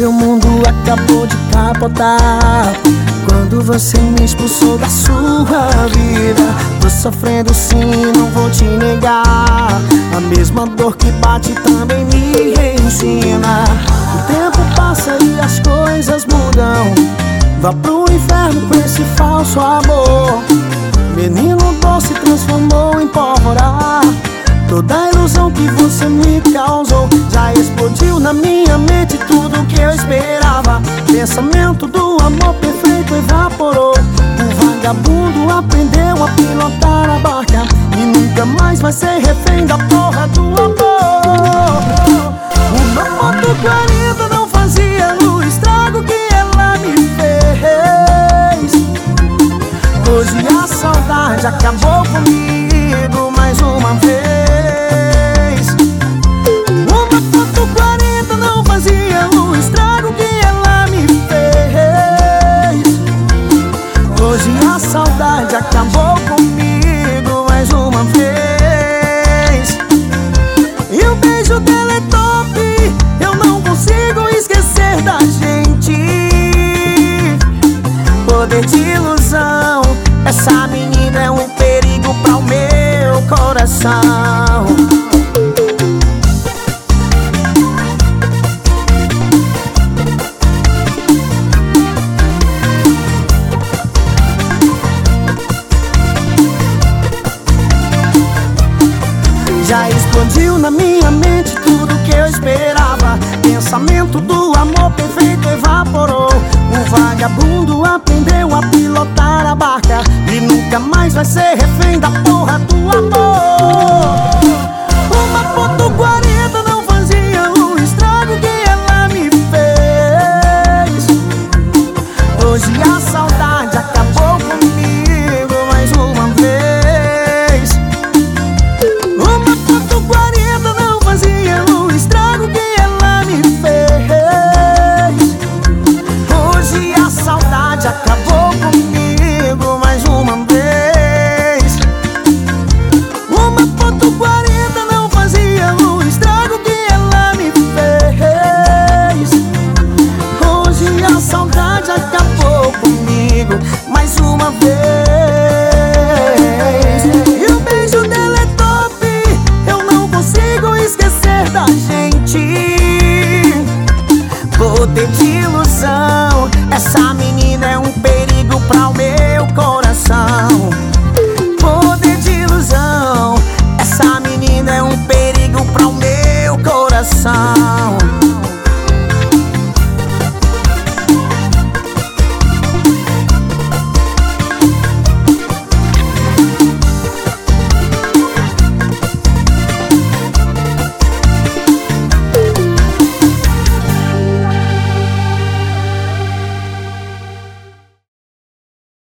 Meu mundo acabou de capotar quando você me expulsou da sua vida. Tô sofrendo sim, não vou te negar. A mesma dor que bate também me ensina. O tempo passa e as coisas mudam. Vá pro inferno com esse falso amor. Menino doce transformou em pólvora. Toda a ilusão que você me causou já explodiu na minha mente tudo que eu esperava. Pensamento do amor perfeito evaporou. O vagabundo aprendeu a pilotar a barca e nunca mais vai ser refém da porra do amor. O meu Moto 40 não fazia o estrago que ela me fez. Hoje a saudade acabou comigo mais uma vez. A saudade acabou comigo mais uma vez. E o beijo dela é top, eu não consigo esquecer da gente. Poder de ilusão, essa menina é um perigo para o meu coração. Já explodiu na minha mente tudo que eu esperava. Pensamento do amor perfeito evaporou. O vagabundo aprendeu a pilotar a barca e nunca mais vai ser refém da porra do amor. Uma Moto 40 não fazia o estrago que ela me fez. Hoje a saudade acabou comigo mais uma vez. Acabou comigo mais uma vez. Uma Moto 40 não fazia o estrago que ela me fez. Hoje a saudade acabou comigo mais uma vez. E o beijo dela é top, eu não consigo esquecer da gente. Poder de ilusão, essa menina é um perigo para o meu coração.